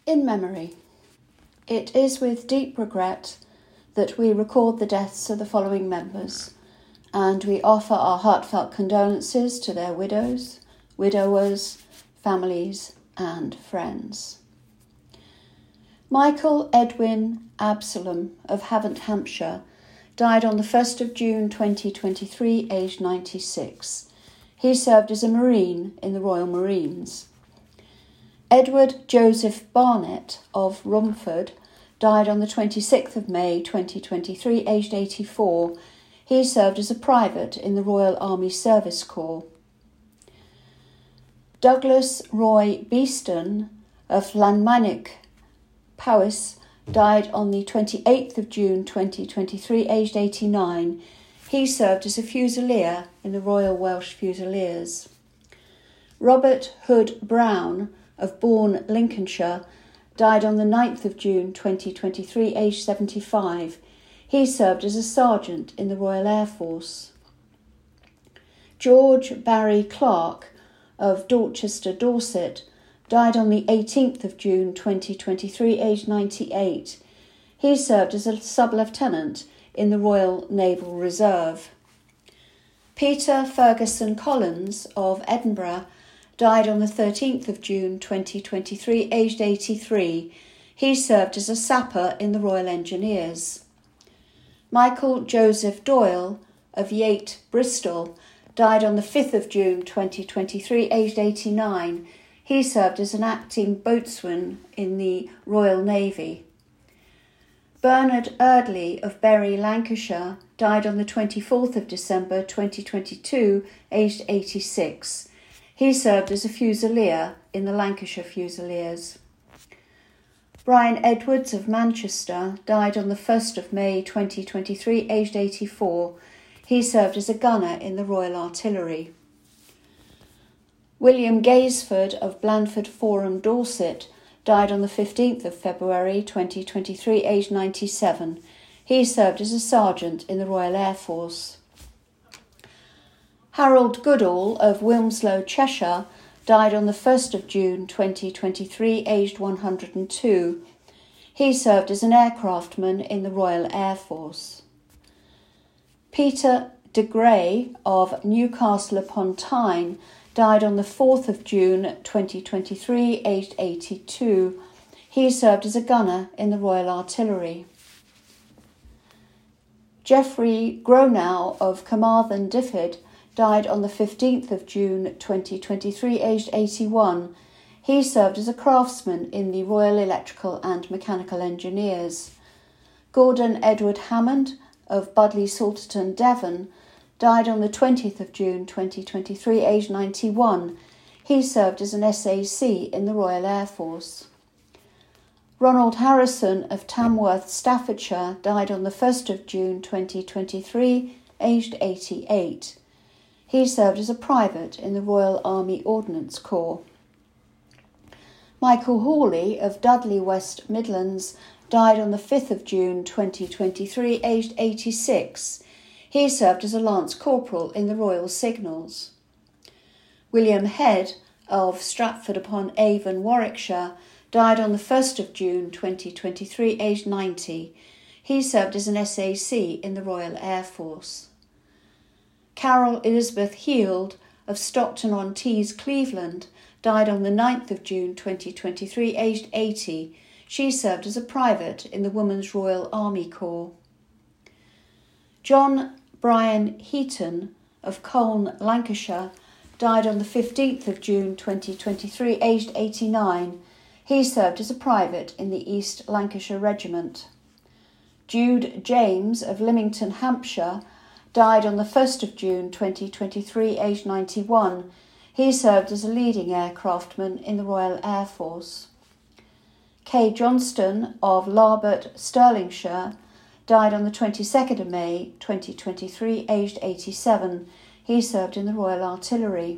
In memory. It is with deep regret that we record the deaths of the following members, and we offer our heartfelt condolences to their widows, widowers, families, and friends. Michael Edwin Absalom of Havant, Hampshire, died on the 1st of June 2023, aged 96. He served as a Marine in the Royal Marines. Edward Joseph Barnett of Romford died on the 26th of May 2023, aged 84. He served as a private in the Royal Army Service Corps. Douglas Roy Beeston of Llanmannick, Powys, died on the 28th of June 2023, aged 89. He served as a Fusilier in the Royal Welsh Fusiliers. Robert Hood Brown of Bourne, Lincolnshire, died on the 9th of June 2023, aged 75. He served as a sergeant in the Royal Air Force. George Barry Clark of Dorchester, Dorset, died on the 18th of June 2023, aged 98. He served as a sub-lieutenant in the Royal Naval Reserve. Peter Ferguson Collins of Edinburgh died on the 13th of June 2023, aged 83. He served as a sapper in the Royal Engineers. Michael Joseph Doyle of Yate, Bristol, died on the 5th of June 2023, aged 89. He served as an acting boatswain in the Royal Navy. Bernard Eardley of Bury, Lancashire, died on the 24th of December 2022, aged 86. He served as a Fusilier in the Lancashire Fusiliers. Brian Edwards of Manchester died on the 1st of May 2023, aged 84. He served as a gunner in the Royal Artillery. William Gaisford of Blandford Forum, Dorset, died on the 15th of February 2023, aged 97. He served as a sergeant in the Royal Air Force. Harold Goodall of Wilmslow, Cheshire, died on the 1st of June 2023, aged 102. He served as an aircraftman in the Royal Air Force. Peter de Grey of Newcastle upon Tyne died on the 4th of June 2023, aged 82. He served as a gunner in the Royal Artillery. Geoffrey Gronow of Carmarthen, Diffid, died on the 15th of June 2023, aged 81. He served as a craftsman in the Royal Electrical and Mechanical Engineers. Gordon Edward Hammond of Budleigh Salterton, Devon, died on the 20th of June 2023, aged 91. He served as an SAC in the Royal Air Force. Ronald Harrison of Tamworth, Staffordshire, died on the 1st of June 2023, aged 88. He served as a private in the Royal Army Ordnance Corps. Michael Hawley of Dudley, West Midlands, died on the 5th of June 2023, aged 86. He served as a Lance Corporal in the Royal Signals. William Head of Stratford-upon-Avon, Warwickshire, died on the 1st of June 2023, aged 90. He served as an SAC in the Royal Air Force. Carol Elizabeth Heald of Stockton-on-Tees, Cleveland, died on the 9th of June 2023, aged 80. She served as a private in the Women's Royal Army Corps. John Brian Heaton of Colne, Lancashire, died on the 15th of June 2023, aged 89. He served as a private in the East Lancashire Regiment. Jude James of Lymington, Hampshire, died on the 1st of June 2023, aged 91. He served as a leading aircraftman in the Royal Air Force. Kay Johnston of Larbert, Stirlingshire, died on the 22nd of May 2023, aged 87. He served in the Royal Artillery.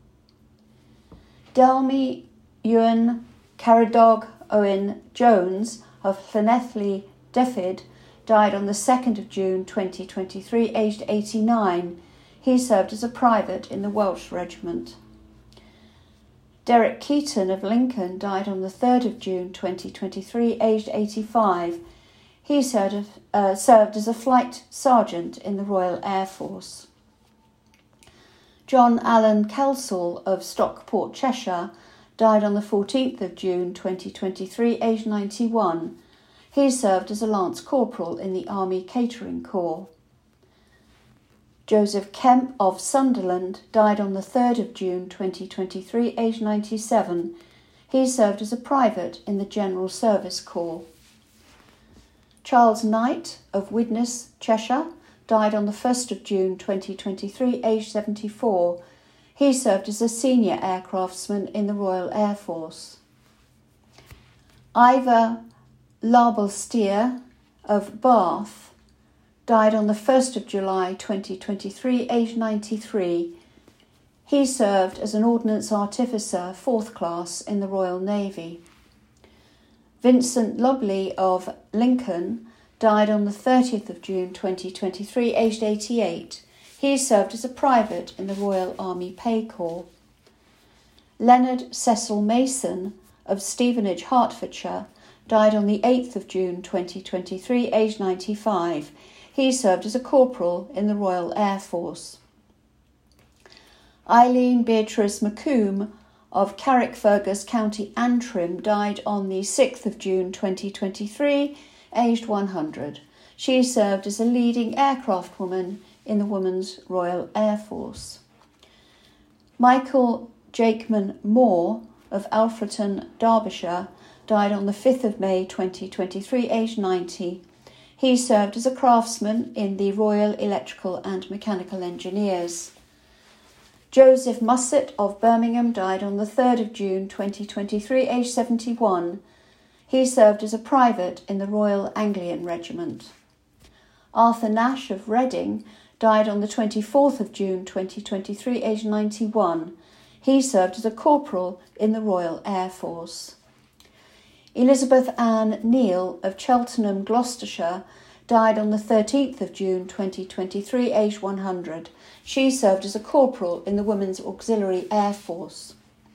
Delmy Ewan Caradog Owen Jones of Llanelli, Diffid, died on the 2nd of June 2023, aged 89. He served as a private in the Welsh Regiment. Derek Keaton of Lincoln died on the 3rd of June 2023, aged 85. He served as a flight sergeant in the Royal Air Force. John Allen Kelsall of Stockport, Cheshire, died on the 14th of June 2023, aged 91. He served as a Lance Corporal in the Army Catering Corps. Joseph Kemp of Sunderland died on the 3rd of June 2023, aged 97. He served as a private in the General Service Corps. Charles Knight of Widnes, Cheshire, died on the 1st of June 2023, aged 74. He served as a senior aircraftsman in the Royal Air Force. Ivor Labelstier of Bath died on the 1st of July 2023, aged 93. He served as an Ordnance Artificer, 4th class, in the Royal Navy. Vincent Lobley of Lincoln died on the 30th of June 2023, aged 88. He served as a private in the Royal Army Pay Corps. Leonard Cecil Mason of Stevenage, Hertfordshire, died on the 8th of June 2023, aged 95. He served as a corporal in the Royal Air Force. Eileen Beatrice McComb of Carrickfergus, County Antrim, died on the 6th of June 2023, aged 100. She served as a leading aircraft woman in the Women's Royal Air Force. Michael Jakeman Moore of Alfreton, Derbyshire, died on the 5th of May 2023, aged 90. He served as a craftsman in the Royal Electrical and Mechanical Engineers. Joseph Musset of Birmingham died on the 3rd of June 2023, aged 71. He served as a private in the Royal Anglian Regiment. Arthur Nash of Reading died on the 24th of June 2023, aged 91. He served as a corporal in the Royal Air Force. Elizabeth Ann Neal of Cheltenham, Gloucestershire, died on the 13th of June 2023, aged 100. She served as a corporal in the Women's Auxiliary Air Force.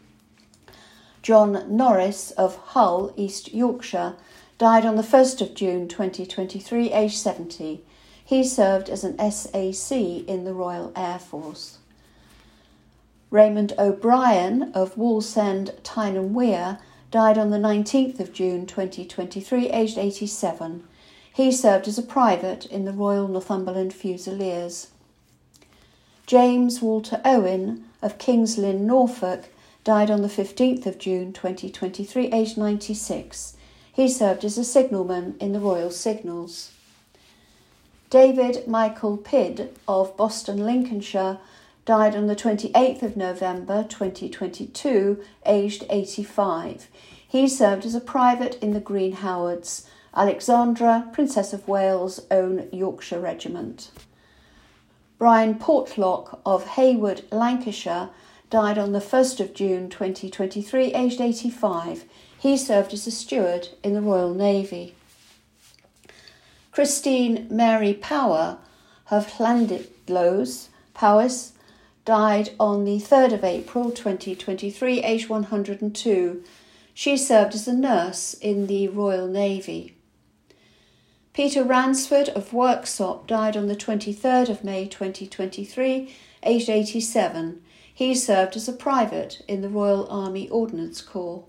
John Norris of Hull, East Yorkshire, died on the 1st of June 2023, aged 70. He served as an SAC in the Royal Air Force. Raymond O'Brien of Wallsend, Tyne Wear, died on the 19th of June 2023, aged 87. He served as a private in the Royal Northumberland Fusiliers. James Walter Owen of King's Lynn, Norfolk, died on the 15th of June 2023, aged 96. He served as a signalman in the Royal Signals. David Michael Pidd of Boston, Lincolnshire, died on the 28th of November 2022, aged 85. He served as a private in the Green Howards, Alexandra, Princess of Wales' own Yorkshire Regiment. Brian Portlock of Hayward, Lancashire, died on the 1st of June 2023, aged 85. He served as a steward in the Royal Navy. Christine Mary Power of Llandudlos, Powys, died on the 3rd of April 2023, aged 102. She served as a nurse in the Royal Navy. Peter Ransford of Worksop died on the 23rd of May 2023, aged 87. He served as a private in the Royal Army Ordnance Corps.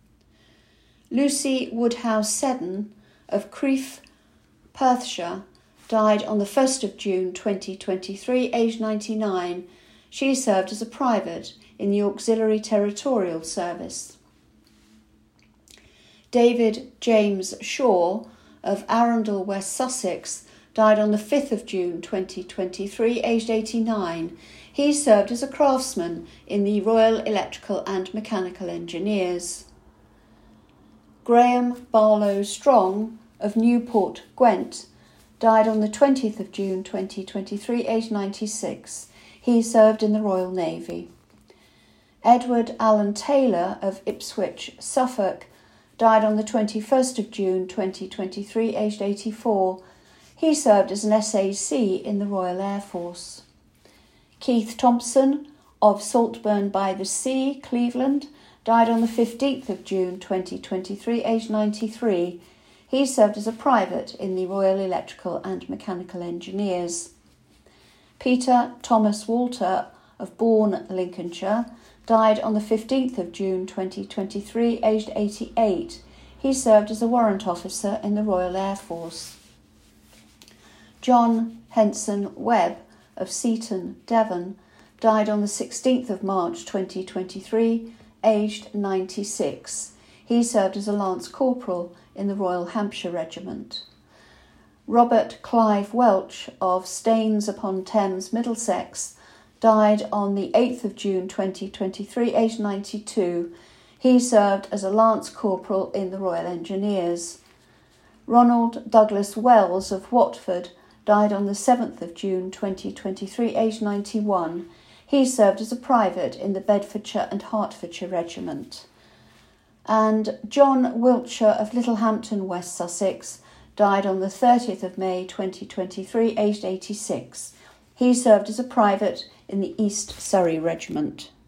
Lucy Woodhouse Seddon of Crieff, Perthshire, died on the 1st of June 2023, aged 99. She served as a private in the Auxiliary Territorial Service. David James Shaw of Arundel, West Sussex, died on the 5th of June 2023, aged 89. He served as a craftsman in the Royal Electrical and Mechanical Engineers. Graham Barlow Strong of Newport, Gwent, died on the 20th of June 2023, aged 96. He served in the Royal Navy. Edward Allen Taylor of Ipswich, Suffolk, died on the 21st of June 2023, aged 84. He served as an SAC in the Royal Air Force. Keith Thompson of Saltburn by the Sea, Cleveland, died on the 15th of June 2023, aged 93. He served as a private in the Royal Electrical and Mechanical Engineers. Peter Thomas Walter of Bourne, Lincolnshire, died on the 15th of June 2023, aged 88. He served as a warrant officer in the Royal Air Force. John Henson Webb of Seaton, Devon, died on the 16th of March 2023, aged 96. He served as a Lance Corporal in the Royal Hampshire Regiment. Robert Clive Welch of Staines-upon-Thames, Middlesex, died on the 8th of June 2023, aged 92. He served as a Lance Corporal in the Royal Engineers. Ronald Douglas Wells of Watford died on the 7th of June 2023, aged 91. He served as a private in the Bedfordshire and Hertfordshire Regiment. And John Wiltshire of Littlehampton, West Sussex, died on the 30th of May 2023, aged 86. He served as a private in the East Surrey Regiment.